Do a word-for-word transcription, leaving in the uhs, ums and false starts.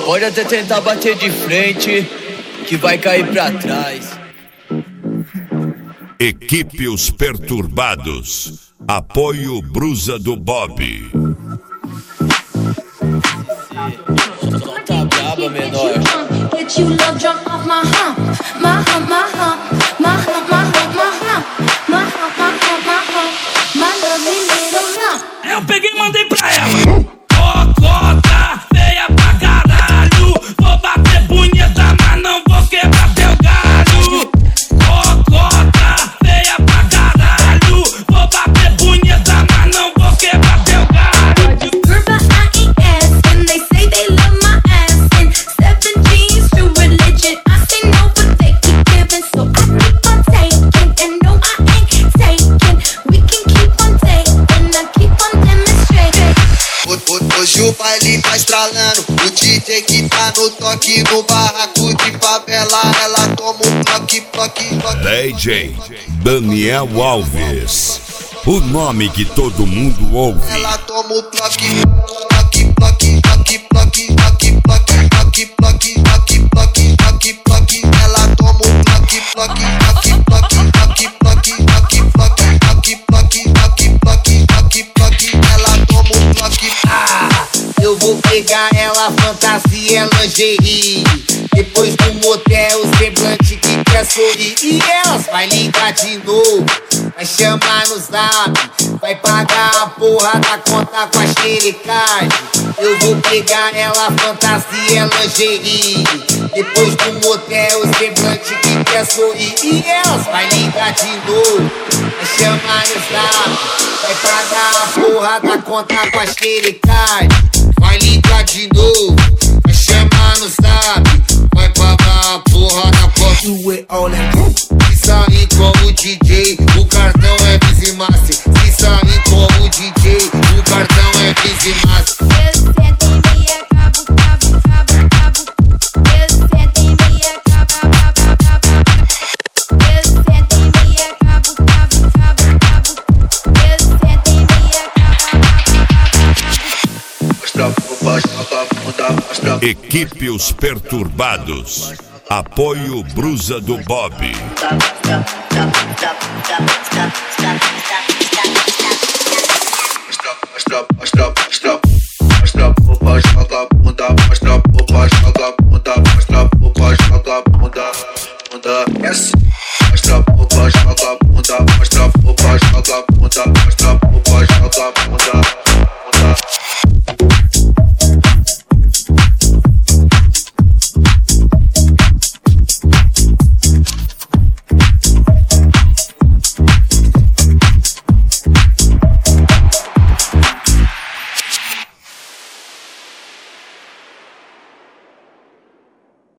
Pode até tentar bater de frente, que vai cair pra trás. Equipe Os Perturbados. Apoio Brusa do Bob. Tá braba, menor. Get you love drunk off my hump, my hump, my hump, my hump, my hump, my hump, my hump, my hump, my hump, my lovely little hump. Eu peguei e mandei pra ela. Cocota, feia pra caralho. Vou bater punheta, mas não vou quebrar teu galho. Cocota, feia pra caralho. Vou bater punheta, mas não vou quebrar teu galho. Purple I eat ass, and they say they love my ass. And seven G's true religion. I say no, but they keep giving, so I keep on taking. And no, I ain't taking. We can keep on taking, I keep on demonstrating. Hoje o baile tá estralando, o D J que tá no toque, no barraco de favela, ela toma um toque, toque, toque. D J Daniel Alves, o nome que todo mundo ouve. Ela toma um toque, toque, toque, toque, toque, toque, toque, toque, toque, toque, toque, toque, toque. Ela toma um toque, toque, toque, toque, toque, toque, toque, toque, toque, toque, toque, toque, toque, toque. Ela toma um toque. Ah, eu vou pegar ela, fantasia, lingerie. Depois do motel, o semblante que quer sorrir. E elas vai ligar de novo, vai chamar no zap, vai pagar a porra da conta com a xerecagem. Eu vou pegar ela, fantasia, lingerie. Depois do motel, o semblante que quer sorrir. E elas vai ligar de novo, vai chamar no zap, vai pagar a porra da conta com a xerecagem. Vai ligar de novo, vai chamar no zap, vai pagar a porra da conta. Do it all and se sair com o D J, o cartão é Busy Master. Se sair com o D J, o cartão é Busy Master. Eu sento em meia, cabo, cabo, cabo, cabo. Eu sento em meia, cabo, cabo, cabo. Eu sento em meia, cabo, cabo, cabo, cabo. Eu sento em meia, cabo, cabo, cabo. Equipe Os Perturbados. Apoio Brusa do Bob. Stop, stop, stop, stop, stop, stop, stop.